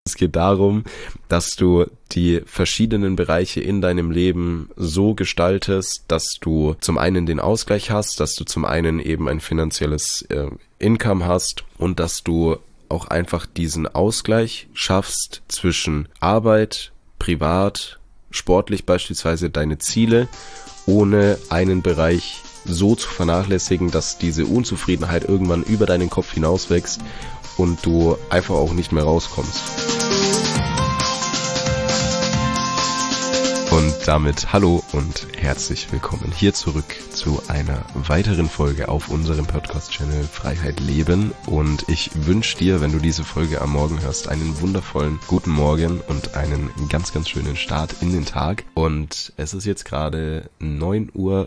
Es geht darum, dass du die verschiedenen Bereiche in deinem Leben so gestaltest, dass du zum einen den Ausgleich hast, dass du zum einen eben ein finanzielles Income hast und dass du auch einfach diesen Ausgleich schaffst zwischen Arbeit, privat, sportlich beispielsweise deine Ziele, ohne einen Bereich so zu vernachlässigen, dass diese Unzufriedenheit irgendwann über deinen Kopf hinauswächst und du einfach auch nicht mehr rauskommst. Und damit hallo und herzlich willkommen hier zurück zu einer weiteren Folge auf unserem Podcast-Channel Freiheit Leben. Und ich wünsche dir, wenn du diese Folge am Morgen hörst, einen wundervollen guten Morgen und einen ganz, ganz schönen Start in den Tag. Und es ist jetzt gerade 9:40 Uhr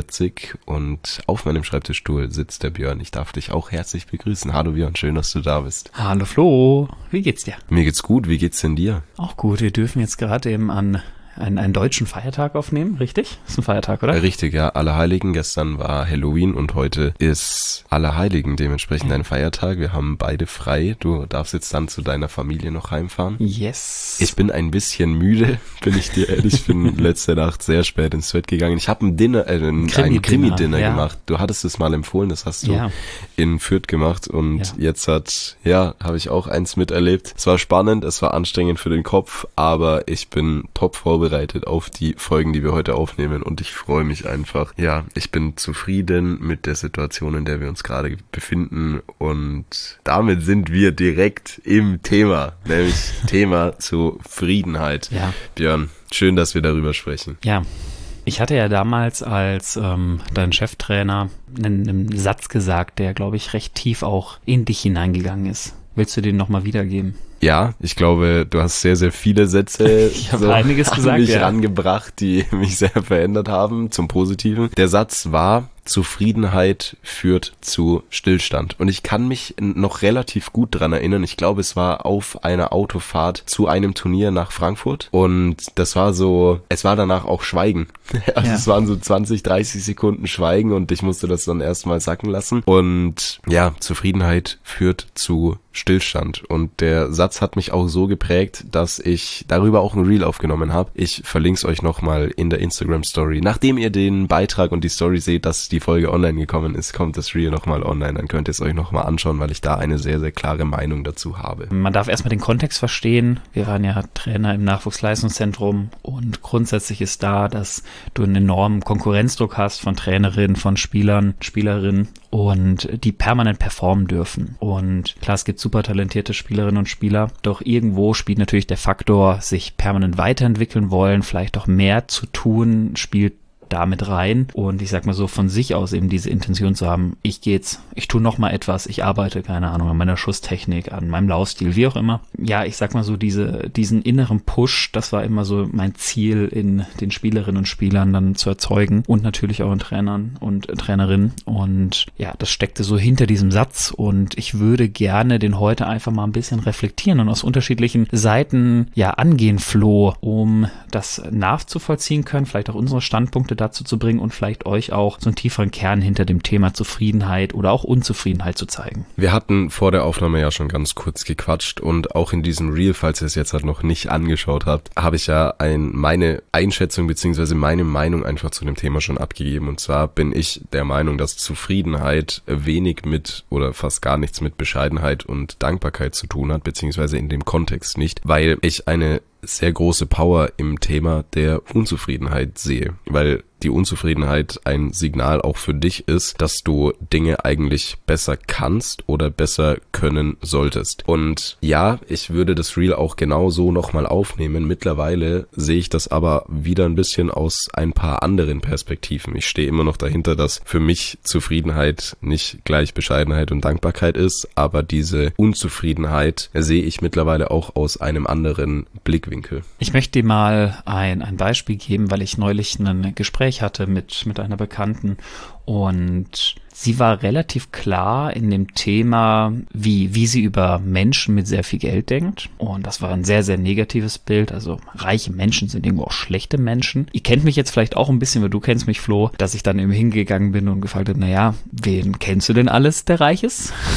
und auf meinem Schreibtischstuhl sitzt der Björn. Ich darf dich auch herzlich begrüßen. Hallo Björn, schön, dass du da bist. Hallo Flo, wie geht's dir? Mir geht's gut, wie geht's denn dir? Auch gut, wir dürfen jetzt gerade eben an einen deutschen Feiertag aufnehmen, richtig? Ist ein Feiertag, oder? Richtig, ja. Allerheiligen. Gestern war Halloween und heute ist Allerheiligen, dementsprechend ein Feiertag. Wir haben beide frei. Du darfst jetzt dann zu deiner Familie noch heimfahren. Yes. Ich bin ein bisschen müde, bin ich dir ehrlich. Ich bin letzte Nacht sehr spät ins Bett gegangen. Ich habe ein Krimi-Dinner gemacht. Du hattest es mal empfohlen, das hast du in Fürth gemacht und jetzt habe ich auch eins miterlebt. Es war spannend, es war anstrengend für den Kopf, aber ich bin top vorbereitet auf die Folgen, die wir heute aufnehmen und ich freue mich einfach. Ja, ich bin zufrieden mit der Situation, in der wir uns gerade befinden und damit sind wir direkt im Thema, nämlich Thema Zufriedenheit. Ja. Björn, schön, dass wir darüber sprechen. Ja. Ich hatte ja damals als dein Cheftrainer einen Satz gesagt, der, glaube ich, recht tief auch in dich hineingegangen ist. Willst du den nochmal wiedergeben? Ja, ich glaube, du hast sehr, sehr viele Sätze ich habe einiges gesagt, an mich rangebracht, die mich sehr verändert haben, zum Positiven. Der Satz war: Zufriedenheit führt zu Stillstand. Und ich kann mich noch relativ gut dran erinnern. Ich glaube, es war auf einer Autofahrt zu einem Turnier nach Frankfurt. Und das war so, es war danach auch Schweigen. Also es waren so 20, 30 Sekunden Schweigen und ich musste das dann erstmal sacken lassen. Und ja, Zufriedenheit führt zu Stillstand. Und der Satz hat mich auch so geprägt, dass ich darüber auch ein Reel aufgenommen habe. Ich verlinke es euch nochmal in der Instagram-Story. Nachdem ihr den Beitrag und die Story seht, dass die Folge online gekommen ist, kommt das Reel nochmal online. Dann könnt ihr es euch nochmal anschauen, weil ich da eine sehr, sehr klare Meinung dazu habe. Man darf erstmal den Kontext verstehen. Wir waren ja Trainer im Nachwuchsleistungszentrum und grundsätzlich ist da, dass du einen enormen Konkurrenzdruck hast von Trainerinnen, von Spielern, Spielerinnen und die permanent performen dürfen. Und klar, es gibt super talentierte Spielerinnen und Spieler, doch irgendwo spielt natürlich der Faktor, sich permanent weiterentwickeln wollen, vielleicht auch mehr zu tun, spielt damit rein und ich sag mal so von sich aus eben diese Intention zu haben, ich tue noch mal etwas, ich arbeite, keine Ahnung, an meiner Schusstechnik, an meinem Laufstil, wie auch immer. Ja, ich sag mal so diesen inneren Push, das war immer so mein Ziel in den Spielerinnen und Spielern dann zu erzeugen und natürlich auch in Trainern und Trainerinnen und ja, das steckte so hinter diesem Satz und ich würde gerne den heute einfach mal ein bisschen reflektieren und aus unterschiedlichen Seiten angehen, Flo, um das nachzuvollziehen können, vielleicht auch unsere Standpunkte dazu zu bringen und vielleicht euch auch so einen tieferen Kern hinter dem Thema Zufriedenheit oder auch Unzufriedenheit zu zeigen. Wir hatten vor der Aufnahme ja schon ganz kurz gequatscht und auch in diesem Reel, falls ihr es jetzt halt noch nicht angeschaut habt, habe ich ja meine Einschätzung bzw. meine Meinung einfach zu dem Thema schon abgegeben. Und zwar bin ich der Meinung, dass Zufriedenheit wenig mit oder fast gar nichts mit Bescheidenheit und Dankbarkeit zu tun hat, beziehungsweise in dem Kontext nicht, weil ich eine sehr große Power im Thema der Unzufriedenheit sehe, weil die Unzufriedenheit ein Signal auch für dich ist, dass du Dinge eigentlich besser kannst oder besser können solltest. Und ja, ich würde das Reel auch genau so nochmal aufnehmen. Mittlerweile sehe ich das aber wieder ein bisschen aus ein paar anderen Perspektiven. Ich stehe immer noch dahinter, dass für mich Zufriedenheit nicht gleich Bescheidenheit und Dankbarkeit ist, aber diese Unzufriedenheit sehe ich mittlerweile auch aus einem anderen Blickwinkel. Ich möchte dir mal ein Beispiel geben, weil ich neulich ein Gespräch hatte mit einer Bekannten und sie war relativ klar in dem Thema, wie sie über Menschen mit sehr viel Geld denkt und das war ein sehr, sehr negatives Bild, also reiche Menschen sind irgendwo auch schlechte Menschen. Ihr kennt mich jetzt vielleicht auch ein bisschen, weil du kennst mich, Flo, dass ich dann eben hingegangen bin und gefragt habe, naja, wen kennst du denn alles, der reich ist?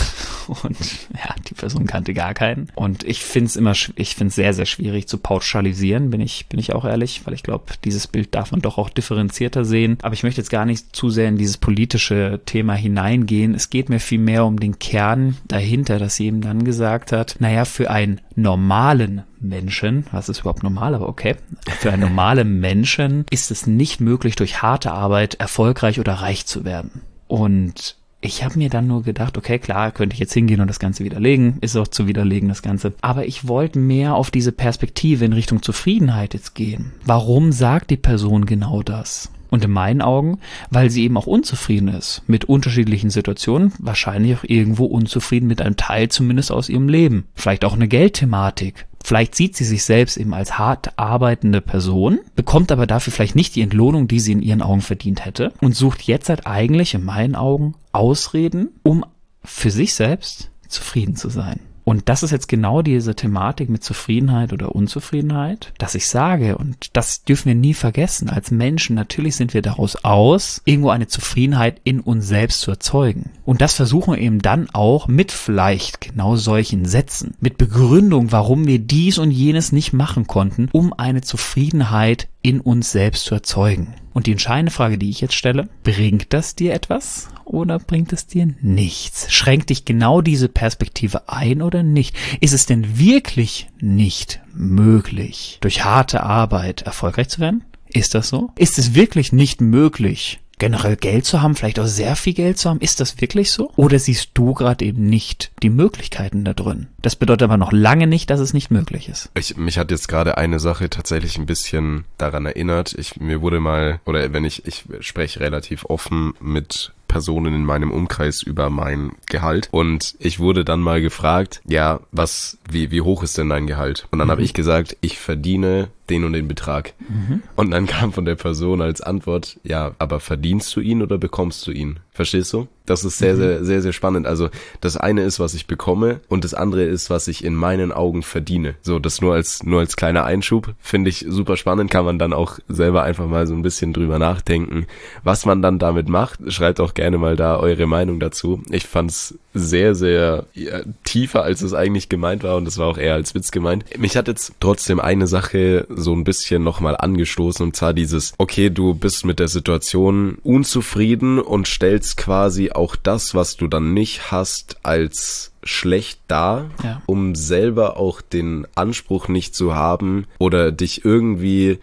und ja, die Person kannte gar keinen. Und ich finde es sehr, sehr schwierig zu pauschalisieren, bin ich auch ehrlich, weil ich glaube, dieses Bild darf man doch auch differenzierter sehen. Aber ich möchte jetzt gar nicht zu sehr in dieses politische Thema hineingehen. Es geht mir viel mehr um den Kern dahinter, dass sie eben dann gesagt hat, naja, für einen normalen Menschen, was ist überhaupt normal, aber okay, für einen normalen Menschen ist es nicht möglich, durch harte Arbeit erfolgreich oder reich zu werden. Und ich habe mir dann nur gedacht, okay, klar, könnte ich jetzt hingehen und das Ganze widerlegen, ist auch zu widerlegen, das Ganze. Aber ich wollte mehr auf diese Perspektive in Richtung Zufriedenheit jetzt gehen. Warum sagt die Person genau das? Und in meinen Augen, weil sie eben auch unzufrieden ist mit unterschiedlichen Situationen, wahrscheinlich auch irgendwo unzufrieden mit einem Teil zumindest aus ihrem Leben. Vielleicht auch eine Geldthematik. Vielleicht sieht sie sich selbst eben als hart arbeitende Person, bekommt aber dafür vielleicht nicht die Entlohnung, die sie in ihren Augen verdient hätte und sucht jetzt halt eigentlich in meinen Augen Ausreden, um für sich selbst zufrieden zu sein. Und das ist jetzt genau diese Thematik mit Zufriedenheit oder Unzufriedenheit, dass ich sage, und das dürfen wir nie vergessen, als Menschen, natürlich sind wir daraus aus, irgendwo eine Zufriedenheit in uns selbst zu erzeugen. Und das versuchen wir eben dann auch mit vielleicht genau solchen Sätzen, mit Begründung, warum wir dies und jenes nicht machen konnten, um eine Zufriedenheit in uns selbst zu erzeugen. Und die entscheidende Frage, die ich jetzt stelle, bringt das dir etwas oder bringt es dir nichts? Schränkt dich genau diese Perspektive ein oder nicht? Ist es denn wirklich nicht möglich, durch harte Arbeit erfolgreich zu werden? Ist das so? Ist es wirklich nicht möglich, generell Geld zu haben, vielleicht auch sehr viel Geld zu haben? Ist das wirklich so? Oder siehst du gerade eben nicht die Möglichkeiten da drin? Das bedeutet aber noch lange nicht, dass es nicht möglich ist. Mich hat jetzt gerade eine Sache tatsächlich ein bisschen daran erinnert. Mir wurde mal, oder ich spreche relativ offen mit Personen in meinem Umkreis über mein Gehalt und ich wurde dann mal gefragt, ja, wie hoch ist denn dein Gehalt? Und dann habe ich gesagt, ich verdiene den und den Betrag. Und dann kam von der Person als Antwort, ja, aber verdienst du ihn oder bekommst du ihn? Verstehst du? Das ist sehr, sehr, sehr, sehr spannend. Also das eine ist, was ich bekomme und das andere ist, was ich in meinen Augen verdiene. So, das nur als kleiner Einschub, finde ich super spannend, kann man dann auch selber einfach mal so ein bisschen drüber nachdenken, was man dann damit macht. Schreibt auch gerne mal da eure Meinung dazu. Ich fand's sehr, sehr tiefer, als es eigentlich gemeint war und das war auch eher als Witz gemeint. Mich hat jetzt trotzdem eine Sache so ein bisschen nochmal angestoßen und zwar dieses, okay, du bist mit der Situation unzufrieden und stellst quasi auch das, was du dann nicht hast, als schlecht dar, um selber auch den Anspruch nicht zu haben oder dich irgendwie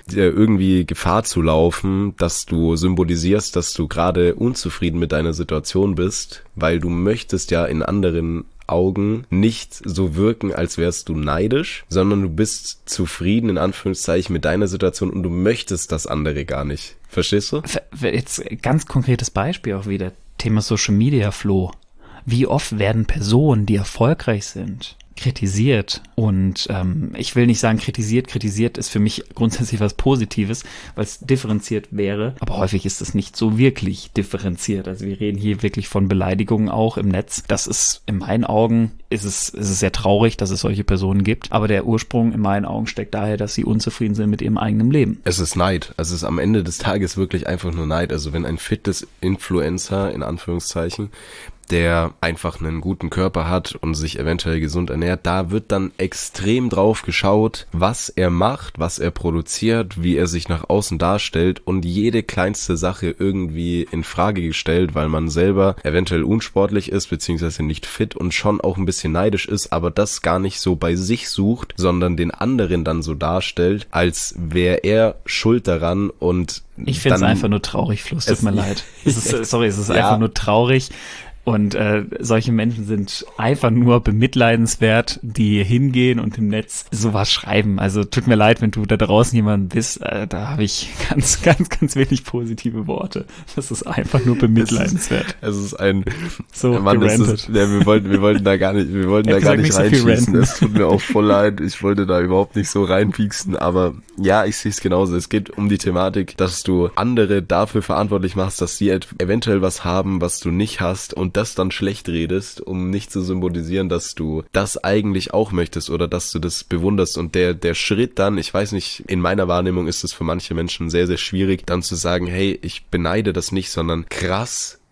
Gefahr zu laufen, dass du symbolisierst, dass du gerade unzufrieden mit deiner Situation bist, weil du möchtest ja in anderen Augen nicht so wirken, als wärst du neidisch, sondern du bist zufrieden, in Anführungszeichen, mit deiner Situation und du möchtest das andere gar nicht. Verstehst du? Jetzt ganz konkretes Beispiel auch wieder, Thema Social Media, Flo. Wie oft werden Personen, die erfolgreich sind, kritisiert? Und ich will nicht sagen kritisiert ist für mich grundsätzlich was Positives, weil es differenziert wäre, aber häufig ist es nicht so wirklich differenziert. Also wir reden hier wirklich von Beleidigungen auch im Netz. Das ist in meinen Augen, ist es sehr traurig, dass es solche Personen gibt, aber der Ursprung in meinen Augen steckt daher, dass sie unzufrieden sind mit ihrem eigenen Leben. Es ist Neid. Es ist am Ende des Tages wirklich einfach nur Neid. Also wenn ein Fitness-Influencer, in Anführungszeichen, der einfach einen guten Körper hat und sich eventuell gesund ernährt, da wird dann extrem drauf geschaut, was er macht, was er produziert, wie er sich nach außen darstellt und jede kleinste Sache irgendwie in Frage gestellt, weil man selber eventuell unsportlich ist, beziehungsweise nicht fit und schon auch ein bisschen neidisch ist, aber das gar nicht so bei sich sucht, sondern den anderen dann so darstellt, als wäre er schuld daran und ich finde es einfach nur traurig, Fluss, tut mir leid. Es ist einfach nur traurig. Und solche Menschen sind einfach nur bemitleidenswert, die hingehen und im Netz sowas schreiben. Also tut mir leid, wenn du da draußen jemand bist, da habe ich ganz, ganz, ganz wenig positive Worte. Das ist einfach nur bemitleidenswert. Es ist ein so Mann, wir wollten da gar nicht reinschießen. Es tut mir auch voll leid. Ich wollte da überhaupt nicht so reinpieksen, aber ja, ich sehe es genauso. Es geht um die Thematik, dass du andere dafür verantwortlich machst, dass sie eventuell was haben, was du nicht hast und das dann schlecht redest, um nicht zu symbolisieren, dass du das eigentlich auch möchtest oder dass du das bewunderst und der Schritt dann, ich weiß nicht, in meiner Wahrnehmung ist es für manche Menschen sehr, sehr schwierig, dann zu sagen, hey, ich beneide das nicht, sondern krass,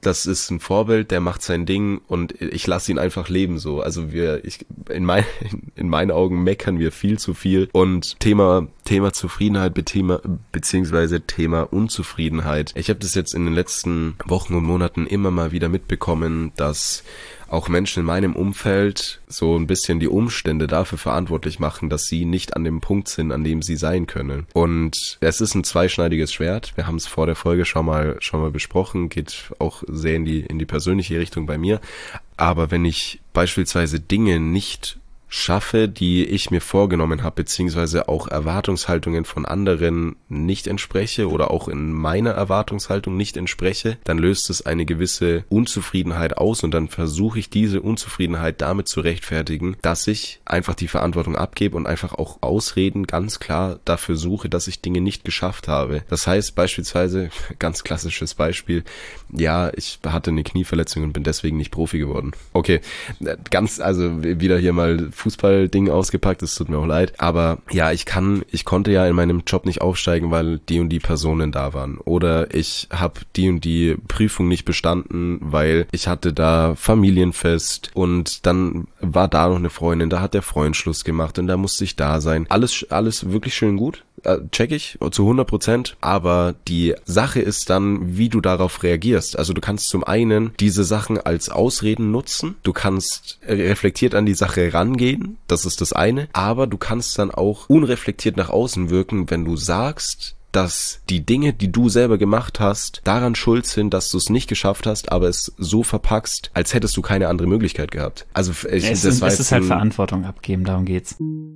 das ist ein Vorbild, der macht sein Ding und ich lasse ihn einfach leben so. Also in meinen Augen meckern wir viel zu viel und Thema Zufriedenheit beziehungsweise Thema Unzufriedenheit. Ich habe das jetzt in den letzten Wochen und Monaten immer mal wieder mitbekommen, dass auch Menschen in meinem Umfeld so ein bisschen die Umstände dafür verantwortlich machen, dass sie nicht an dem Punkt sind, an dem sie sein können. Und es ist ein zweischneidiges Schwert. Wir haben es vor der Folge schon mal besprochen, geht auch sehr in die persönliche Richtung bei mir. Aber wenn ich beispielsweise Dinge nicht schaffe, die ich mir vorgenommen habe, beziehungsweise auch Erwartungshaltungen von anderen nicht entspreche oder auch in meiner Erwartungshaltung nicht entspreche, dann löst es eine gewisse Unzufriedenheit aus und dann versuche ich diese Unzufriedenheit damit zu rechtfertigen, dass ich einfach die Verantwortung abgebe und einfach auch Ausreden ganz klar dafür suche, dass ich Dinge nicht geschafft habe. Das heißt beispielsweise, ganz klassisches Beispiel, ja, ich hatte eine Knieverletzung und bin deswegen nicht Profi geworden. Okay, also wieder hier mal Fußballding ausgepackt, es tut mir auch leid, aber ja, ich konnte ja in meinem Job nicht aufsteigen, weil die und die Personen da waren, oder ich habe die und die Prüfung nicht bestanden, weil ich hatte da Familienfest und dann war da noch eine Freundin, da hat der Freund Schluss gemacht und da musste ich da sein. Alles wirklich schön gut. Check ich zu 100%, aber die Sache ist dann, wie du darauf reagierst. Also du kannst zum einen diese Sachen als Ausreden nutzen, du kannst reflektiert an die Sache rangehen, das ist das eine, aber du kannst dann auch unreflektiert nach außen wirken, wenn du sagst, dass die Dinge, die du selber gemacht hast, daran schuld sind, dass du es nicht geschafft hast, aber es so verpackst, als hättest du keine andere Möglichkeit gehabt. Also es ist halt Verantwortung abgeben, darum geht's.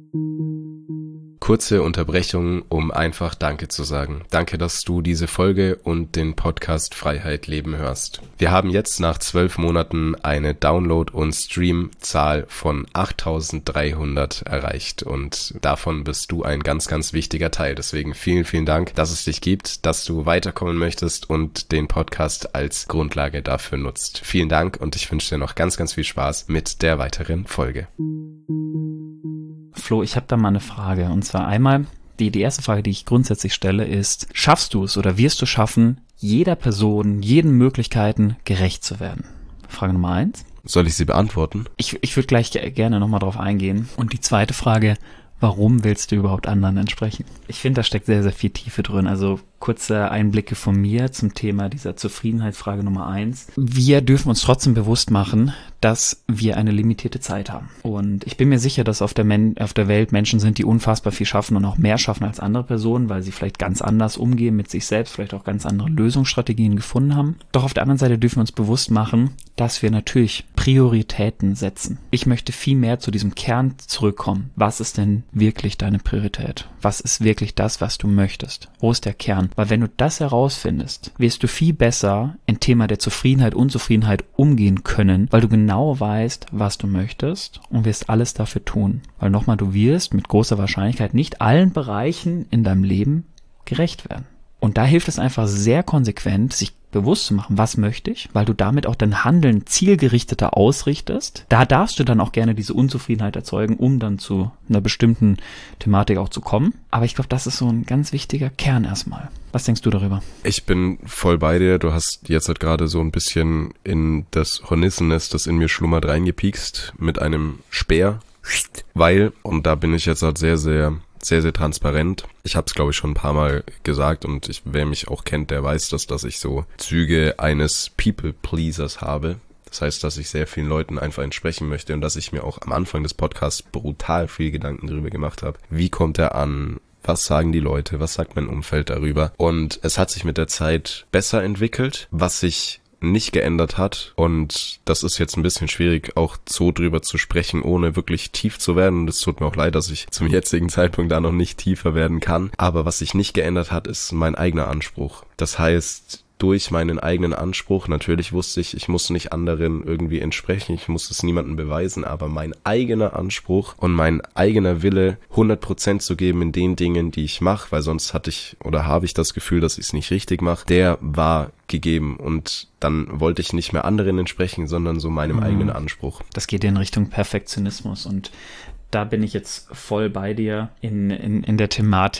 Kurze Unterbrechung, um einfach Danke zu sagen. Danke, dass du diese Folge und den Podcast Freiheit Leben hörst. Wir haben jetzt nach 12 Monaten eine Download- und Stream-Zahl von 8.300 erreicht und davon bist du ein ganz, ganz wichtiger Teil. Deswegen vielen, vielen Dank, dass es dich gibt, dass du weiterkommen möchtest und den Podcast als Grundlage dafür nutzt. Vielen Dank und ich wünsche dir noch ganz, ganz viel Spaß mit der weiteren Folge. Flo, ich habe da mal eine Frage. Und zwar einmal, die erste Frage, die ich grundsätzlich stelle, ist, schaffst du es oder wirst du schaffen, jeder Person, jeden Möglichkeiten gerecht zu werden? Frage Nummer 1. Soll ich sie beantworten? Ich würde gleich gerne nochmal drauf eingehen. Und die zweite Frage, warum willst du überhaupt anderen entsprechen? Ich finde, da steckt sehr, sehr viel Tiefe drin. Also kurze Einblicke von mir zum Thema dieser Zufriedenheitsfrage Nummer 1. Wir dürfen uns trotzdem bewusst machen, dass wir eine limitierte Zeit haben. Und ich bin mir sicher, dass auf der Welt Menschen sind, die unfassbar viel schaffen und auch mehr schaffen als andere Personen, weil sie vielleicht ganz anders umgehen mit sich selbst, vielleicht auch ganz andere Lösungsstrategien gefunden haben. Doch auf der anderen Seite dürfen wir uns bewusst machen, dass wir natürlich Prioritäten setzen. Ich möchte viel mehr zu diesem Kern zurückkommen. Was ist denn wirklich deine Priorität? Was ist wirklich das, was du möchtest? Wo ist der Kern? Weil wenn du das herausfindest, wirst du viel besser im Thema der Zufriedenheit, Unzufriedenheit umgehen können, weil du genau weißt, was du möchtest und wirst alles dafür tun. Weil nochmal, du wirst mit großer Wahrscheinlichkeit nicht allen Bereichen in deinem Leben gerecht werden. Und da hilft es einfach sehr konsequent, sich bewusst zu machen, was möchte ich, weil du damit auch dein Handeln zielgerichteter ausrichtest. Da darfst du dann auch gerne diese Unzufriedenheit erzeugen, um dann zu einer bestimmten Thematik auch zu kommen. Aber ich glaube, das ist so ein ganz wichtiger Kern erstmal. Was denkst du darüber? Ich bin voll bei dir. Du hast jetzt halt gerade so ein bisschen in das Hornissennest, das in mir schlummert, reingepiekst mit einem Speer. Weil, und da bin ich jetzt halt sehr, sehr transparent. Ich habe es, glaube ich, schon ein paar Mal gesagt und wer mich auch kennt, der weiß das, dass ich so Züge eines People-Pleasers habe. Das heißt, dass ich sehr vielen Leuten einfach entsprechen möchte und dass ich mir auch am Anfang des Podcasts brutal viel Gedanken darüber gemacht habe. Wie kommt er an? Was sagen die Leute? Was sagt mein Umfeld darüber? Und es hat sich mit der Zeit besser entwickelt, was sich nicht geändert hat, und das ist jetzt ein bisschen schwierig, auch so drüber zu sprechen, ohne wirklich tief zu werden, und es tut mir auch leid, dass ich zum jetzigen Zeitpunkt da noch nicht tiefer werden kann, aber was sich nicht geändert hat, ist mein eigener Anspruch. Das heißt, durch meinen eigenen Anspruch, natürlich wusste ich muss nicht anderen irgendwie entsprechen, ich muss es niemandem beweisen, aber mein eigener Anspruch und mein eigener Wille, 100% zu geben in den Dingen, die ich mache, weil sonst habe ich das Gefühl, dass ich es nicht richtig mache, der war gegeben, und dann wollte ich nicht mehr anderen entsprechen, sondern so meinem eigenen Anspruch. Das geht in Richtung Perfektionismus, und da bin ich jetzt voll bei dir in der Thematik,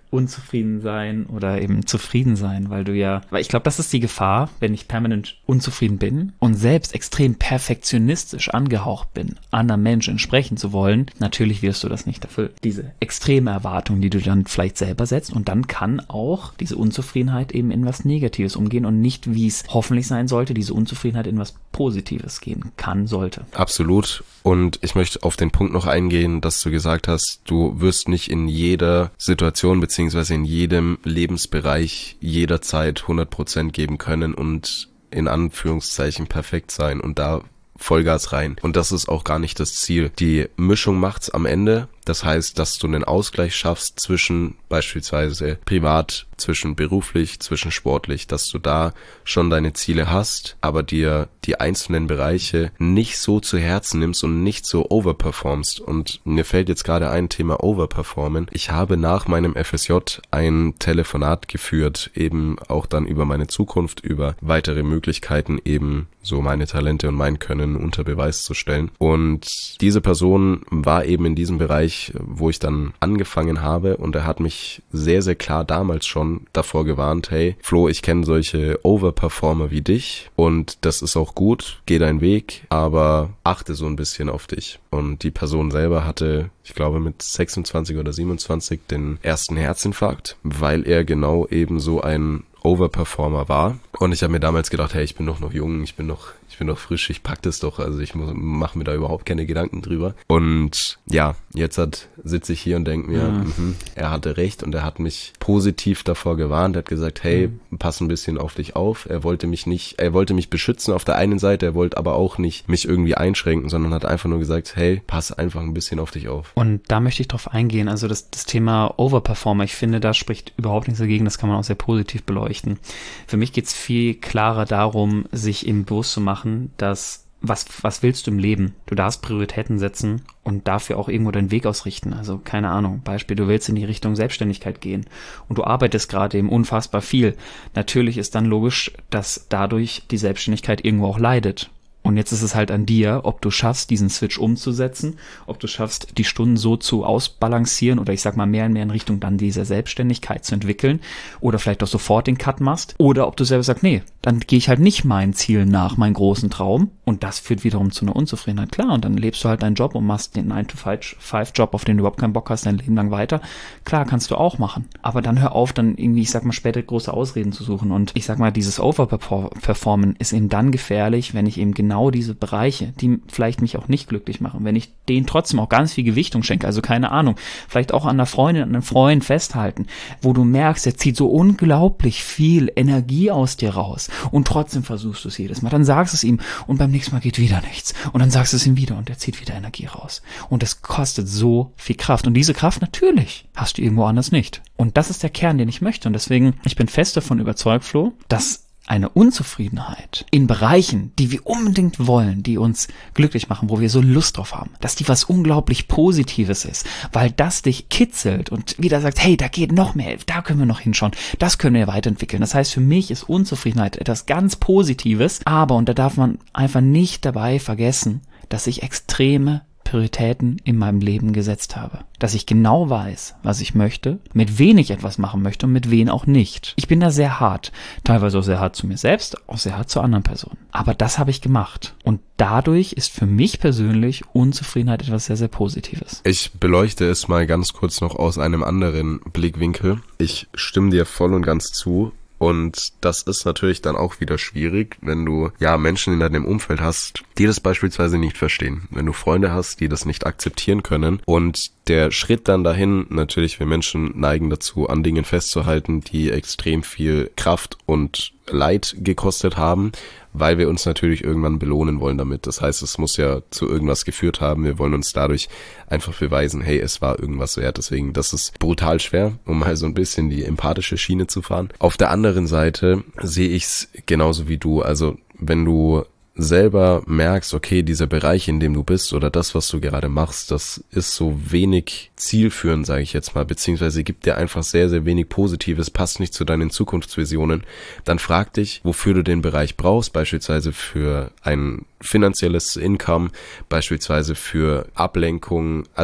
unzufrieden sein oder eben zufrieden sein, weil ich glaube, das ist die Gefahr, wenn ich permanent unzufrieden bin und selbst extrem perfektionistisch angehaucht bin, anderen Menschen entsprechen zu wollen, natürlich wirst du das nicht erfüllen. Diese extreme Erwartung, die du dann vielleicht selber setzt, und dann kann auch diese Unzufriedenheit eben in was Negatives umgehen und nicht, wie es hoffentlich sein sollte, diese Unzufriedenheit in was Positives gehen kann, sollte. Absolut. Und ich möchte auf den Punkt noch eingehen, dass du gesagt hast, du wirst nicht in jeder Situation beziehungsweise in jedem Lebensbereich jederzeit 100% geben können und in Anführungszeichen perfekt sein und da Vollgas rein. Und das ist auch gar nicht das Ziel. Die Mischung macht's am Ende. Das heißt, dass du einen Ausgleich schaffst zwischen beispielsweise privat, zwischen beruflich, zwischen sportlich, dass du da schon deine Ziele hast, aber dir die einzelnen Bereiche nicht so zu Herzen nimmst und nicht so overperformst. Und mir fällt jetzt gerade ein Thema Overperformen. Ich habe nach meinem FSJ ein Telefonat geführt, eben auch dann über meine Zukunft, über weitere Möglichkeiten, eben so meine Talente und mein Können unter Beweis zu stellen. Und diese Person war eben in diesem Bereich, wo ich dann angefangen habe, und er hat mich sehr, sehr klar damals schon davor gewarnt, hey Flo, ich kenne solche Overperformer wie dich und das ist auch gut, geh deinen Weg, aber achte so ein bisschen auf dich. Und die Person selber hatte, ich glaube mit 26 oder 27 den ersten Herzinfarkt, weil er genau eben so ein Overperformer war. Und ich habe mir damals gedacht, hey, ich bin doch noch jung, ich bin noch frisch, ich pack das doch, also ich mache mir da überhaupt keine Gedanken drüber. Und ja, jetzt sitze ich hier und denke mir, er hatte recht und er hat mich positiv davor gewarnt, er hat gesagt, hey, pass ein bisschen auf dich auf. Er wollte mich beschützen auf der einen Seite, er wollte aber auch nicht mich irgendwie einschränken, sondern hat einfach nur gesagt, hey, pass einfach ein bisschen auf dich auf. Und da möchte ich drauf eingehen, also das Thema Overperformer, ich finde, da spricht überhaupt nichts dagegen, das kann man auch sehr positiv beleuchten. Für mich geht es viel klarer darum, sich eben bewusst zu machen, dass was willst du im Leben? Du darfst Prioritäten setzen und dafür auch irgendwo deinen Weg ausrichten. Also keine Ahnung, Beispiel, du willst in die Richtung Selbstständigkeit gehen und du arbeitest gerade eben unfassbar viel. Natürlich ist dann logisch, dass dadurch die Selbstständigkeit irgendwo auch leidet. Und jetzt ist es halt an dir, ob du schaffst, diesen Switch umzusetzen, ob du schaffst, die Stunden so zu ausbalancieren oder ich sag mal mehr und mehr in Richtung dann dieser Selbstständigkeit zu entwickeln oder vielleicht auch sofort den Cut machst oder ob du selber sagst, nee, dann gehe ich halt nicht meinen Zielen nach, meinen großen Traum und das führt wiederum zu einer Unzufriedenheit. Klar, und dann lebst du halt deinen Job und machst den 9-to-5-Job, auf den du überhaupt keinen Bock hast, dein Leben lang weiter. Klar, kannst du auch machen. Aber dann hör auf, dann irgendwie, ich sag mal, später große Ausreden zu suchen und ich sag mal, dieses Overperformen ist eben dann gefährlich, wenn ich eben genau diese Bereiche, die vielleicht mich auch nicht glücklich machen, wenn ich denen trotzdem auch ganz viel Gewichtung schenke, also keine Ahnung, vielleicht auch an einer Freundin, an einem Freund festhalten, wo du merkst, er zieht so unglaublich viel Energie aus dir raus und trotzdem versuchst du es jedes Mal, dann sagst du es ihm und beim nächsten Mal geht wieder nichts und dann sagst du es ihm wieder und er zieht wieder Energie raus und das kostet so viel Kraft und diese Kraft natürlich hast du irgendwo anders nicht und das ist der Kern, den ich möchte und deswegen, ich bin fest davon überzeugt, Flo, dass eine Unzufriedenheit in Bereichen, die wir unbedingt wollen, die uns glücklich machen, wo wir so Lust drauf haben, dass die was unglaublich Positives ist, weil das dich kitzelt und wieder sagt, hey, da geht noch mehr, da können wir noch hinschauen, das können wir weiterentwickeln. Das heißt, für mich ist Unzufriedenheit etwas ganz Positives, aber, und da darf man einfach nicht dabei vergessen, dass ich extreme Prioritäten in meinem Leben gesetzt habe. Dass ich genau weiß, was ich möchte, mit wen ich etwas machen möchte und mit wen auch nicht. Ich bin da sehr hart. Teilweise auch sehr hart zu mir selbst, auch sehr hart zu anderen Personen. Aber das habe ich gemacht. Und dadurch ist für mich persönlich Unzufriedenheit etwas sehr, sehr Positives. Ich beleuchte es mal ganz kurz noch aus einem anderen Blickwinkel. Ich stimme dir voll und ganz zu. Und das ist natürlich dann auch wieder schwierig, wenn du Menschen in deinem Umfeld hast, die das beispielsweise nicht verstehen. Wenn du Freunde hast, die das nicht akzeptieren können. Und der Schritt dann dahin, natürlich, wir Menschen neigen dazu, an Dingen festzuhalten, die extrem viel Kraft und Leid gekostet haben, weil wir uns natürlich irgendwann belohnen wollen damit. Das heißt, es muss ja zu irgendwas geführt haben. Wir wollen uns dadurch einfach beweisen, hey, es war irgendwas wert. Deswegen, das ist brutal schwer, um mal so ein bisschen die empathische Schiene zu fahren. Auf der anderen Seite sehe ich es genauso wie du. Also, wenn du selber merkst, okay, dieser Bereich, in dem du bist oder das, was du gerade machst, das ist so wenig zielführend, sage ich jetzt mal, beziehungsweise gibt dir einfach sehr, sehr wenig Positives, passt nicht zu deinen Zukunftsvisionen, dann frag dich, wofür du den Bereich brauchst, beispielsweise für ein finanzielles Income, beispielsweise für Ablenkung, also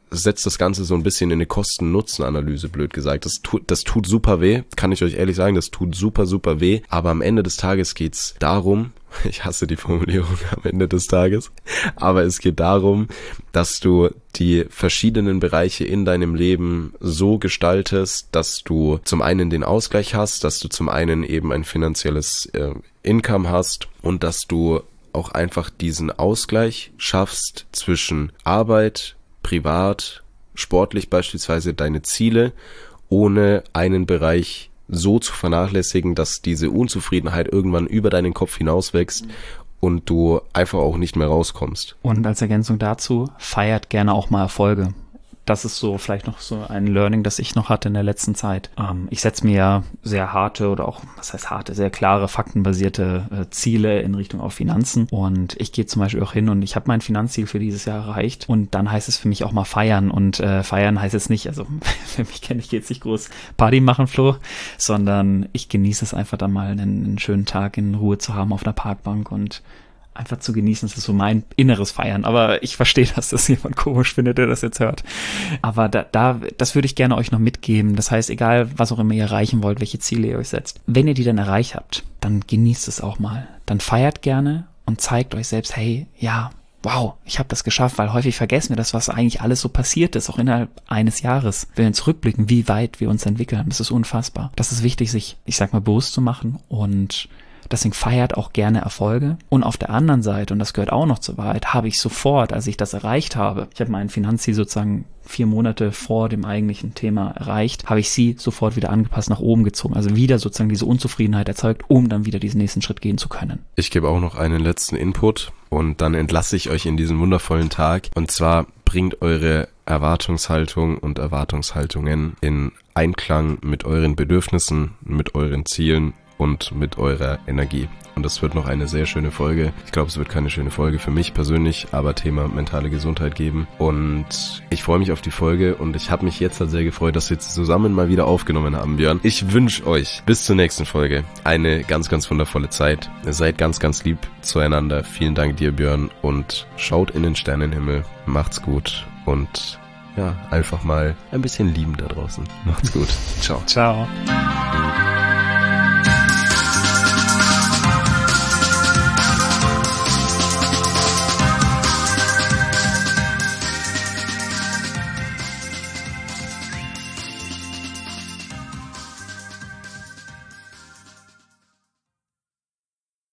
setzt das Ganze so ein bisschen in eine Kosten-Nutzen-Analyse, blöd gesagt. Das tut super weh, kann ich euch ehrlich sagen, das tut super, super weh. Aber am Ende des Tages geht's darum, ich hasse die Formulierung am Ende des Tages, aber es geht darum, dass du die verschiedenen Bereiche in deinem Leben so gestaltest, dass du zum einen den Ausgleich hast, dass du zum einen eben ein finanzielles Income hast und dass du auch einfach diesen Ausgleich schaffst zwischen Arbeit, privat, sportlich beispielsweise deine Ziele, ohne einen Bereich so zu vernachlässigen, dass diese Unzufriedenheit irgendwann über deinen Kopf hinauswächst und du einfach auch nicht mehr rauskommst. Und als Ergänzung dazu, feiert gerne auch mal Erfolge. Das ist so vielleicht noch so ein Learning, das ich noch hatte in der letzten Zeit. Ich setze mir ja sehr harte oder auch, was heißt harte, sehr klare, faktenbasierte Ziele in Richtung auf Finanzen. Und ich gehe zum Beispiel auch hin und ich habe mein Finanzziel für dieses Jahr erreicht. Und dann heißt es für mich auch mal feiern. Und feiern heißt jetzt nicht, also wer mich kennt, ich gehe jetzt nicht groß Party machen, Flo, sondern ich genieße es einfach dann mal einen schönen Tag in Ruhe zu haben auf einer Parkbank und einfach zu genießen. Das ist so mein inneres Feiern. Aber ich verstehe, dass das jemand komisch findet, der das jetzt hört. Aber das würde ich gerne euch noch mitgeben. Das heißt, egal, was auch immer ihr erreichen wollt, welche Ziele ihr euch setzt. Wenn ihr die dann erreicht habt, dann genießt es auch mal. Dann feiert gerne und zeigt euch selbst, hey, ja, wow, ich habe das geschafft, weil häufig vergessen wir das, was eigentlich alles so passiert ist, auch innerhalb eines Jahres. Wenn wir zurückblicken, wie weit wir uns entwickelt haben, das ist unfassbar. Das ist wichtig, sich, ich sag mal, bewusst zu machen und deswegen feiert auch gerne Erfolge. Und auf der anderen Seite, und das gehört auch noch zur Wahrheit, habe ich sofort, als ich das erreicht habe, ich habe mein Finanzziel sozusagen 4 Monate vor dem eigentlichen Thema erreicht, habe ich sie sofort wieder angepasst nach oben gezogen. Also wieder sozusagen diese Unzufriedenheit erzeugt, um dann wieder diesen nächsten Schritt gehen zu können. Ich gebe auch noch einen letzten Input und dann entlasse ich euch in diesen wundervollen Tag. Und zwar bringt eure Erwartungshaltung und Erwartungshaltungen in Einklang mit euren Bedürfnissen, mit euren Zielen und mit eurer Energie. Und das wird noch eine sehr schöne Folge. Ich glaube, es wird keine schöne Folge für mich persönlich, aber Thema mentale Gesundheit geben. Und ich freue mich auf die Folge und ich habe mich jetzt halt sehr gefreut, dass wir jetzt zusammen mal wieder aufgenommen haben, Björn. Ich wünsche euch bis zur nächsten Folge eine ganz, ganz wundervolle Zeit. Ihr seid ganz, ganz lieb zueinander. Vielen Dank dir, Björn, und schaut in den Sternenhimmel. Macht's gut und ja, einfach mal ein bisschen lieben da draußen. Macht's gut. Ciao. Ciao.